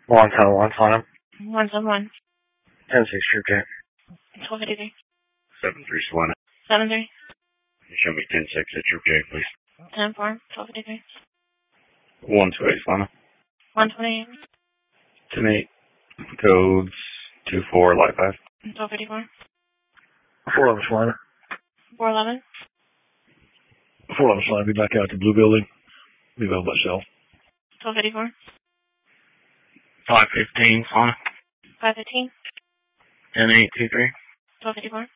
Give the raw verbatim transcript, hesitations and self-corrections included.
One ten one, Sonic. One seven one. Ten six, Troop J. Twelve fifty three. Seven three, Solana. Seven three. Show me ten six at Troop J, please. Ten four. Twelve fifty three. One two eight, Solana. One twenty eight. Ten eight. Codes two four, light five. Twelve fifty four. Four eleven, Solana. Four eleven. Four eleven, Solana. Be back out at the blue building. Be available by cell. Twelve fifty four. Five fifteen, Solana. Five fifteen. Ten eight two three. Twelve fifty four.